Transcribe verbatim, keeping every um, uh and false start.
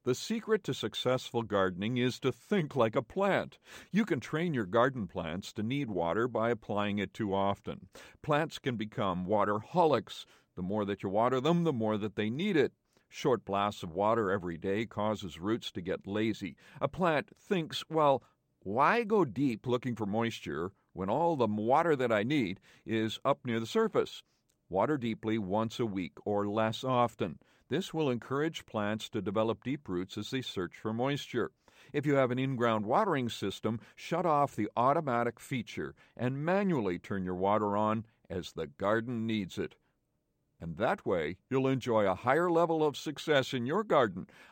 The secret to successful gardening is to think like a plant. You can train your garden plants to need water by applying it too often. Plants can become waterholics. The more that you water them, the more that they need it. Short blasts of water every day causes roots to get lazy. A plant thinks, well, why go deep looking for moisture when all the water that I need is up near the surface? Water deeply once a week or less often. This will encourage plants to develop deep roots as they search for moisture. If you have an in-ground watering system, shut off the automatic feature and manually turn your water on as the garden needs it. And that way, you'll enjoy a higher level of success in your garden.